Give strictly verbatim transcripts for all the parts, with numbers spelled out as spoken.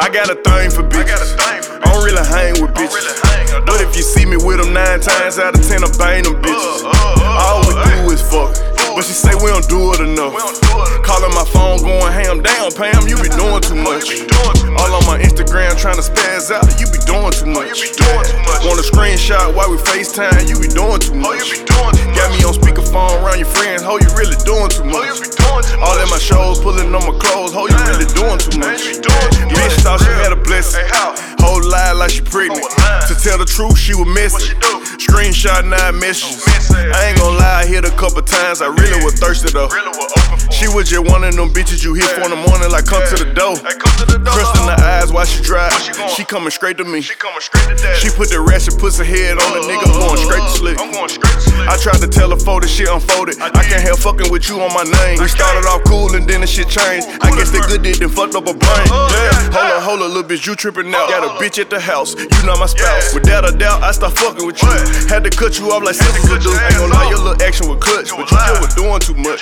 I got a thing for bitches. I don't really hang with bitches. But if you see me with them nine times out of ten, I bang them bitches. All we do is fuck. But she say we don't do it enough. Calling my phone going ham. Damn, Pam, you be doing too much. All on my Instagram trying to spaz out. You be doing too much. Want a screenshot while we FaceTime. You be doing too much. Got me on speakerphone around your friends. Ho, you really doing too much. All in my shows, pulling on my clothes. Ho, you really doing too much. Bitch thought she had a blessing. Whole lie like she pregnant. To tell the truth, she was missing. Screenshot nine messages. I ain't gon' lie, I hit a couple times. I really was thirsty though. She was just one of them bitches you hit for in the morning, like come to the door. Crust in the eyes while she drive. She coming straight to me. She put the ratchet pussy head on the nigga, going straight to sleep. I tried to tell her for the shit unfolded. I can't help fucking with you on my name. We started off cool and then the shit changed. I guess that good dick then fucked up her brain. Yeah, hold up, hold up, little bitch, you tripping out. Got a bitch at the house, you not my spouse. Without a doubt, I start fucking with you. Had to cut you off like sisters would do. Ain't gon' lie, your little action was clutch, but you just was doing too much.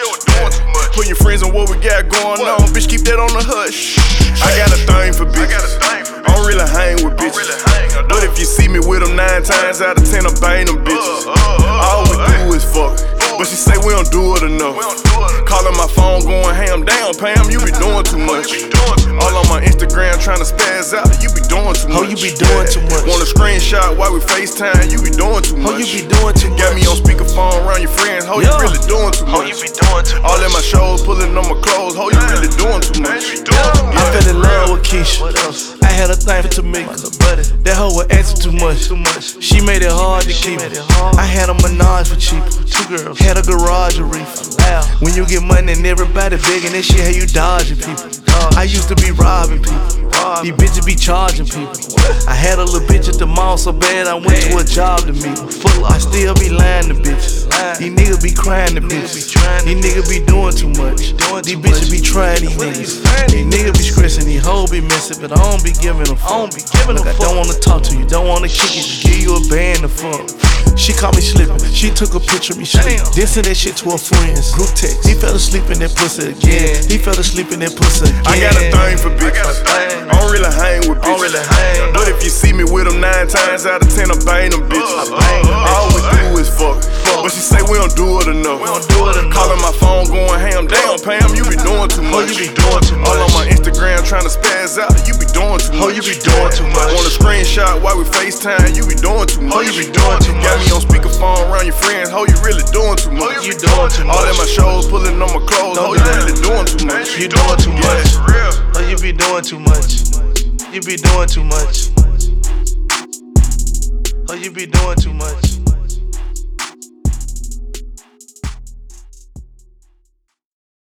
Put your friends on what we got going on, bitch, keep that on the hush. I got a thing for bitches. I don't really hang with bitches. But if you see me with them nine times out of ten, I bang them bitches. All we do is fuck. But she say we don't do it enough. Calling my phone going ham. Damn, Pam, you be doing too much. All on my Instagram trying to spaz out. You be doing too much. Oh, you be doing too much. Want a screenshot while we FaceTime. You be doing too much. Oh, you be doing too much. Got me on speakerphone around your friends. Ho, you really doing too much. Oh, you be doing too much. All in my shows, pulling on my clothes. Ho, you really doing too much. I fell in love with Keisha. I had a thing for Tamika. That hoe was asking too much. She made it hard to keep it. I had a menage for cheap. Two girls. Had a garage a reefer. When you get money and everybody begging, that shit how you dodging people. I used to be robbing people. These bitches be charging people. I had a little bitch at the mall so bad I went to a job to meet. I still be lying to bitches. These niggas be crying to bitches. These niggas be doing too much. These bitches be trying these niggas. These niggas be stressing, these hoes be missing, but I don't be giving them fuck. Look, I don't wanna talk to you, don't wanna kick it, just give you a band to fuck. She caught me slipping, she took a picture of me sleep. Dissing that shit to her friends. Group text. He fell asleep in that pussy again. He fell asleep in that pussy again. I got a thing for bitches. I don't really hang with bitches. Really hang. But if you see me with them nine times out of ten, I bang them bitches. All we do is fuck. But she say we don't do it enough. Calling my phone going ham. Damn, Pam, you be doing too much. Oh, you be doing too much. All on my Instagram trying to spaz out. You be doing too much. Oh, you be doing too much. Want a screenshot while we FaceTime. You be doing too much. Oh, you be doing too much. Got me on speakerphone around your friends. Ho, you really doing too much. You doing too much. All in my shows, pulling on my clothes. Ho, you really doing too much. You doing too much. Oh, you be doing too much. You be doing too much. Oh, you be doing too much.